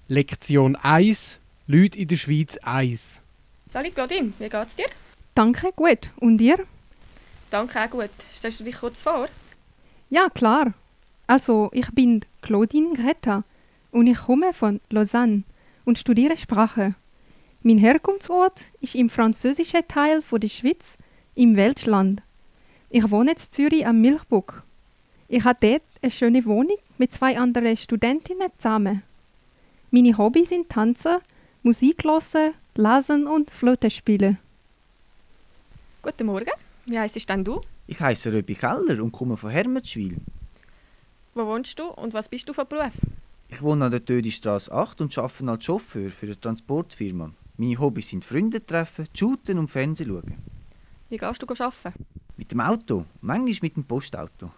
Lektion 1: Leute in der Schweiz 1. Salut Claudine, wie geht's dir? Danke, gut. Und dir? Danke, auch gut. Stellst du dich kurz vor? Ja, klar. Also, ich bin Claudine Greta und ich komme von Lausanne und studiere Sprache. Mein Herkunftsort ist im französischen Teil der Schweiz, im Welschland. Ich wohne in Zürich am Milchbuck. Ich habe dort eine schöne Wohnung mit 2 anderen Studentinnen zusammen. Meine Hobbys sind Tanzen, Musik hören, Lesen und Flöte spielen. Guten Morgen, wie heisst denn du? Ich heiße Röbi Keller und komme von Hermensschwil. Wo wohnst du und was bist du von Beruf? Ich wohne an der Tödistrasse 8 und arbeite als Chauffeur für eine Transportfirma. Meine Hobbys sind Freunde treffen, shooten und Fernsehen schauen. Wie gehst du arbeiten? Mit dem Auto, manchmal mit dem Postauto.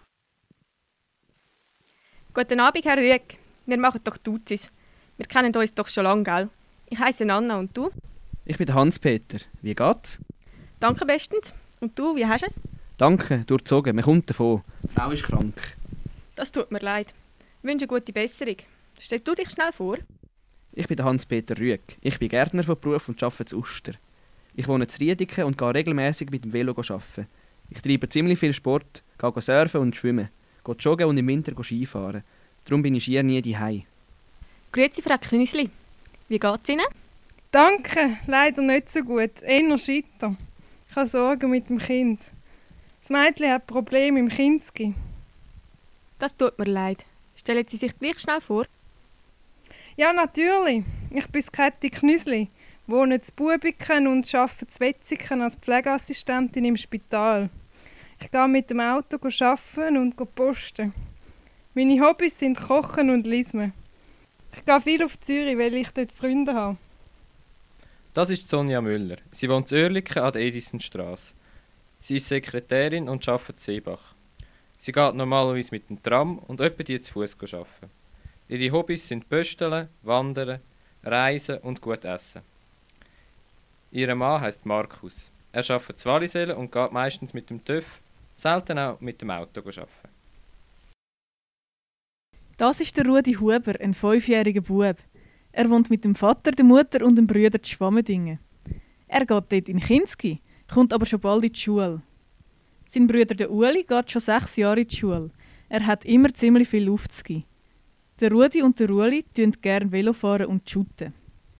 Guten Abend, Herr Rüegg. Wir machen doch Duzis. Wir kennen uns doch schon lange, gell? Ich heisse Anna und du? Ich bin Hans-Peter. Wie geht's? Danke bestens. Und du, wie hast du es? Danke, durchzogen. Man kommt davon. Die Frau ist krank. Das tut mir leid. Ich wünsche eine gute Besserung. Stell du dich schnell vor. Ich bin Hans-Peter Rüegg. Ich bin Gärtner von Beruf und arbeite zu Uster. Ich wohne in Riediken und gehe regelmäßig mit dem Velo arbeiten. Ich treibe ziemlich viel Sport, gehe surfen und schwimmen, gehe joggen und im Winter Skifahren. Darum bin ich schier nie daheim. Grüezi, Frau Knüssli. Wie geht's Ihnen? Danke, leider nicht so gut. Eher scheiter. Ich habe Sorgen mit dem Kind. Das Mädchen hat Probleme im Kinski. Das tut mir leid. Stellen Sie sich gleich schnell vor. Ja, natürlich. Ich bin Käthi Knüssli, wohne in Bubiken und arbeite in Wetzigen als Pflegeassistentin im Spital. Ich gehe mit dem Auto arbeiten und posten. Meine Hobbys sind Kochen und Lesen. Ich gehe viel auf Zürich, weil ich dort Freunde habe. Das ist Sonja Müller. Sie wohnt in Oerlikon an der Edisonstrasse. Sie ist Sekretärin und arbeitet in Seebach. Sie geht normalerweise mit dem Tram und etwa die zu Fuß arbeiten. Ihre Hobbys sind Pösteln, Wandern, Reisen und gut essen. Ihr Mann heisst Markus. Er arbeitet in Wallisellen und geht meistens mit dem TÜV, selten auch mit dem Auto arbeiten. Das ist der Rudi Huber, ein 5-jähriger Bub. Er wohnt mit dem Vater, der Mutter und dem Bruder zu Schwammendingen. Er geht dort in Kinski, kommt aber schon bald in die Schule. Sein Bruder der Uli geht schon 6 Jahre in die Schule. Er hat immer ziemlich viel Luft zu geben. Der Rudi und der Uli tun gerne Velofahren und shooten.